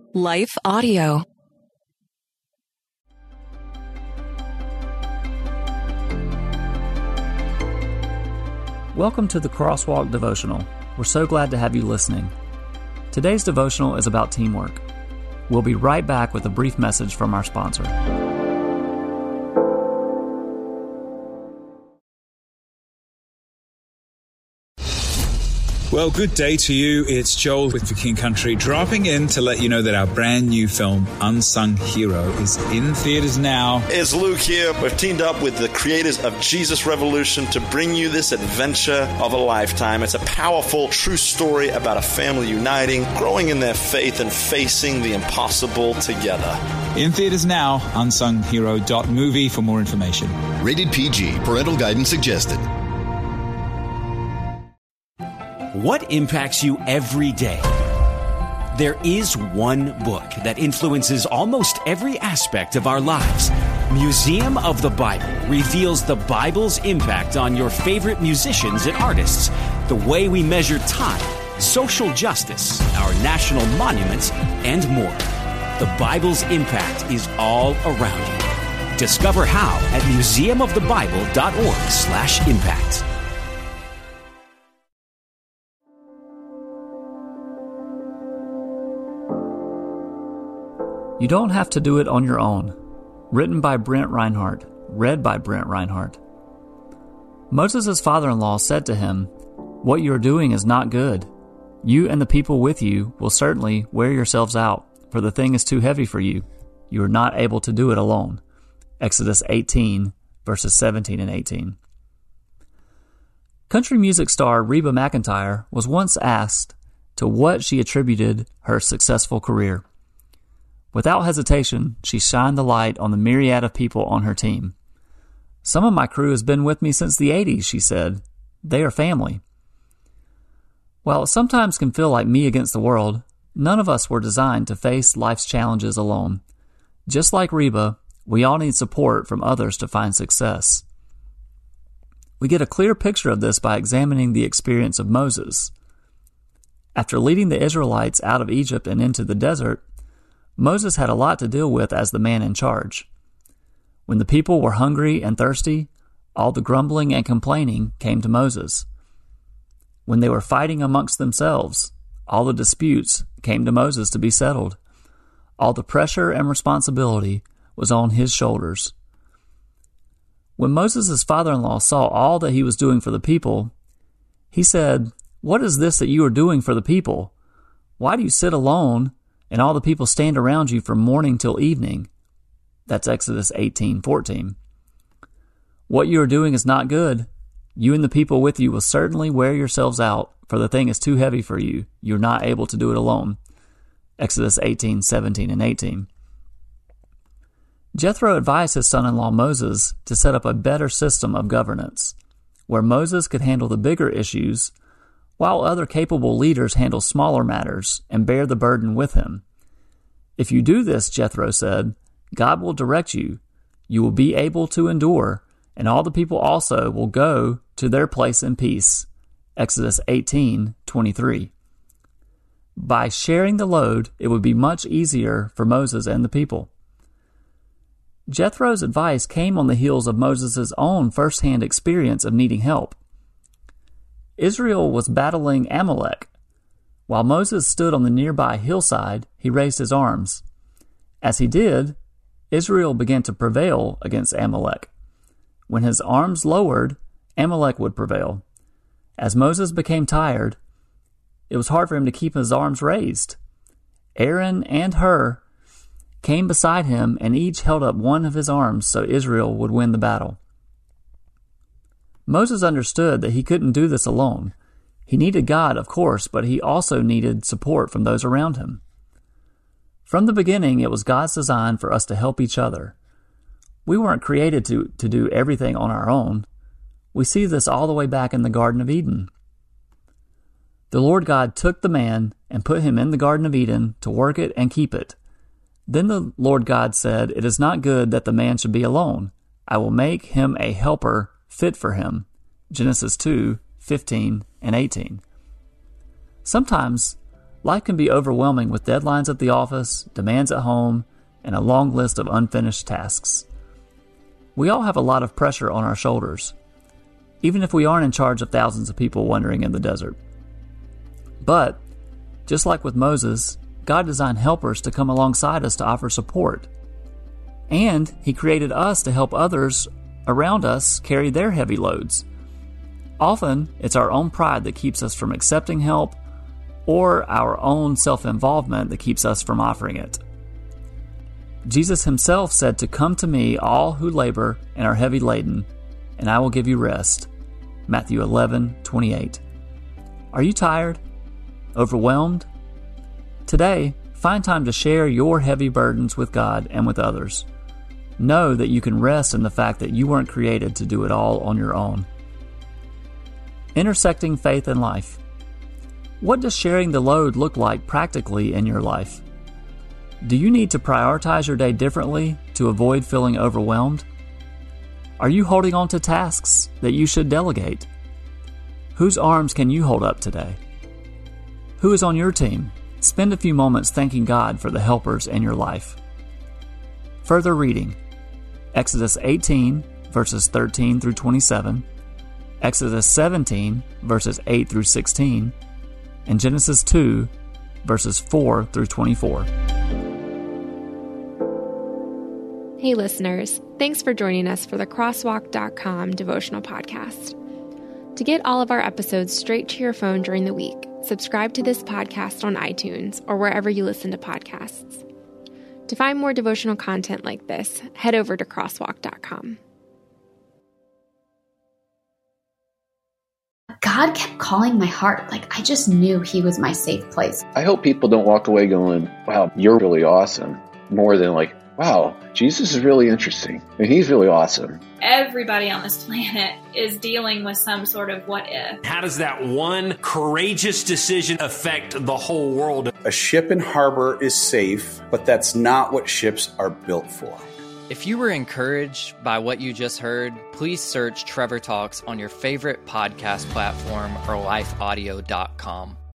Life Audio. Welcome to the Crosswalk Devotional. We're so glad to have you listening. Today's devotional is about teamwork. We'll be right back with a brief message from our sponsor. Well, good day to you. It's Joel with The King Country, dropping in to let you know that our brand new film, Unsung Hero, is in theaters now. It's Luke here. We've teamed up with the creators of Jesus Revolution to bring you this adventure of a lifetime. It's a powerful, true story about a family uniting, growing in their faith, and facing the impossible together. In theaters now, unsunghero.movie for more information. Rated PG. Parental guidance suggested. What impacts you every day? There is one book that influences almost every aspect of our lives. Museum of the Bible reveals the Bible's impact on your favorite musicians and artists, the way we measure time, social justice, our national monuments, and more. The Bible's impact is all around you. Discover how at museumofthebible.org/impact. You Don't Have to Do It on Your Own. Written by Brent Reinhardt. Read by Brent Reinhardt. Moses' father-in-law said to him, "What you are doing is not good. You and the people with you will certainly wear yourselves out, for the thing is too heavy for you. You are not able to do it alone." Exodus 18, verses 17 and 18. Country music star Reba McEntire was once asked to what she attributed her successful career. Without hesitation, she shined the light on the myriad of people on her team. "Some of my crew has been with me since the 80s, she said. "They are family." While it sometimes can feel like me against the world, none of us were designed to face life's challenges alone. Just like Reba, we all need support from others to find success. We get a clear picture of this by examining the experience of Moses. After leading the Israelites out of Egypt and into the desert, Moses had a lot to deal with as the man in charge. When the people were hungry and thirsty, all the grumbling and complaining came to Moses. When they were fighting amongst themselves, all the disputes came to Moses to be settled. All the pressure and responsibility was on his shoulders. When Moses' father-in-law saw all that he was doing for the people, he said, "What is this that you are doing for the people? Why do you sit alone and all the people stand around you from morning till evening?" That's Exodus 18:14. "What you are doing is not good. You and the people with you will certainly wear yourselves out, for the thing is too heavy for you. You are not able to do it alone." Exodus 18:17 and 18. Jethro advised his son-in-law Moses to set up a better system of governance, where Moses could handle the bigger issues, while other capable leaders handle smaller matters and bear the burden with him. "If you do this," Jethro said, "God will direct you. You will be able to endure, and all the people also will go to their place in peace." Exodus 18:23. By sharing the load, it would be much easier for Moses and the people. Jethro's advice came on the heels of Moses' own first-hand experience of needing help. Israel was battling Amalek. While Moses stood on the nearby hillside, he raised his arms. As he did, Israel began to prevail against Amalek. When his arms lowered, Amalek would prevail. As Moses became tired, it was hard for him to keep his arms raised. Aaron and Hur came beside him, and each held up one of his arms so Israel would win the battle. Moses understood that he couldn't do this alone. He needed God, of course, but he also needed support from those around him. From the beginning, it was God's design for us to help each other. We weren't created to do everything on our own. We see this all the way back in the Garden of Eden. The Lord God took the man and put him in the Garden of Eden to work it and keep it. Then the Lord God said, "It is not good that the man should be alone. I will make him a helper fit for him." Genesis 2:15 and 18. Sometimes Life can be overwhelming with deadlines at the office, demands at home, and a long list of unfinished tasks. We all have a lot of pressure on our shoulders, even if we aren't in charge of thousands of people wandering in the desert. But, just like with Moses, God designed helpers to come alongside us to offer support. And He created us to help others around us carry their heavy loads. Often, it's our own pride that keeps us from accepting help, or our own self-involvement that keeps us from offering it. Jesus Himself said to come to me all who labor and are heavy laden, and I will give you rest. Matthew 11:28. Are you tired? Overwhelmed? Today, find time to share your heavy burdens with God and with others. Know that you can rest in the fact that you weren't created to do it all on your own. Intersecting faith and life. What does sharing the load look like practically in your life? Do you need to prioritize your day differently to avoid feeling overwhelmed? Are you holding on to tasks that you should delegate? Whose arms can you hold up today? Who is on your team? Spend a few moments thanking God for the helpers in your life. Further reading: Exodus 18, verses 13 through 27, Exodus 17, verses 8 through 16, and Genesis 2, verses 4 through 24. Hey listeners, thanks for joining us for the Crosswalk.com devotional podcast. To get all of our episodes straight to your phone during the week, subscribe to this podcast on iTunes or wherever you listen to podcasts. To find more devotional content like this, head over to Crosswalk.com. God kept calling my heart. I just knew He was my safe place. I hope people don't walk away going, wow, you're really awesome. More than wow, Jesus is really interesting and He's really awesome. Everybody on this planet is dealing with some sort of what if. How does that one courageous decision affect the whole world? A ship in harbor is safe, but that's not what ships are built for. If you were encouraged by what you just heard, please search Trevor Talks on your favorite podcast platform or lifeaudio.com.